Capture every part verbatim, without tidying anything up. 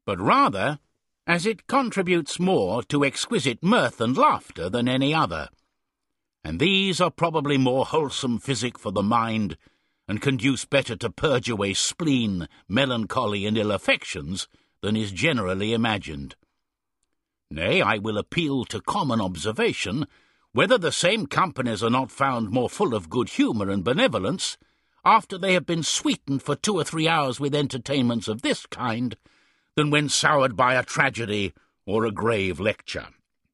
but rather as it contributes more to exquisite mirth and laughter than any other. And these are probably more wholesome physic for the mind, and conduce better to purge away spleen, melancholy, and ill affections than is generally imagined. Nay, I will appeal to common observation, whether the same companies are not found more full of good humour and benevolence, after they have been sweetened for two or three hours with entertainments of this kind, than when soured by a tragedy or a grave lecture.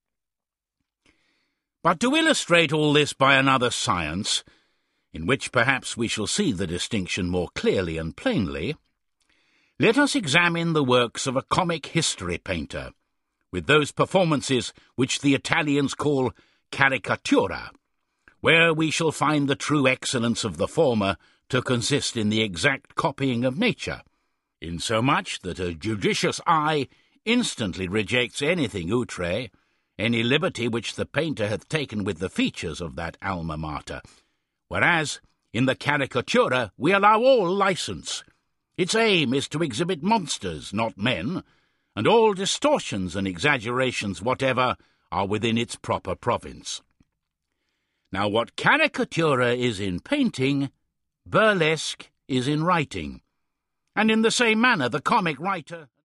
But to illustrate all this by another science, in which perhaps we shall see the distinction more clearly and plainly, let us examine the works of a comic history painter, with those performances which the Italians call caricatura, where we shall find the true excellence of the former to consist in the exact copying of nature, insomuch that a judicious eye instantly rejects anything outre, any liberty which the painter hath taken with the features of that alma mater, whereas in the caricatura we allow all licence. Its aim is to exhibit monsters, not men, and all distortions and exaggerations whatever are within its proper province. Now what caricatura is in painting, burlesque is in writing, and in the same manner the comic writer